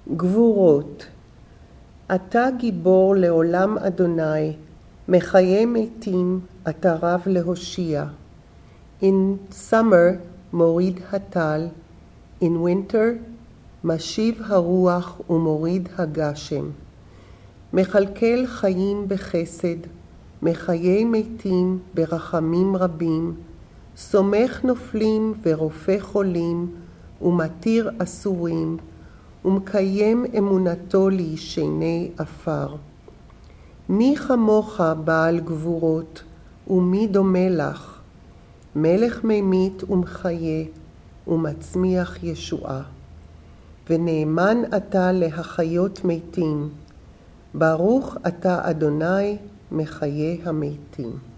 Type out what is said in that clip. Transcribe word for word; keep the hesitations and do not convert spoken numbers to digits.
גבורות. אתה גיבור לעולם אדוני, מחיי מתים אתה רב להושיע. In summer מוריד הטל, in winter משיב הרוח ומוריד הגשם. מכלכל חיים בחסד, מחיי מתים ברחמים רבים, סומך נופלים ורופא חולים, ומתיר אסורים, ומקיים אמונתו לישני אפר. מי כמוך בעל גבורות, ומי דומה לך? מלך ממית ומחיה, ומצמיח ישועה. ונאמן אתה להחיות מתים, ברוך אתה אדוני מחיי המתים.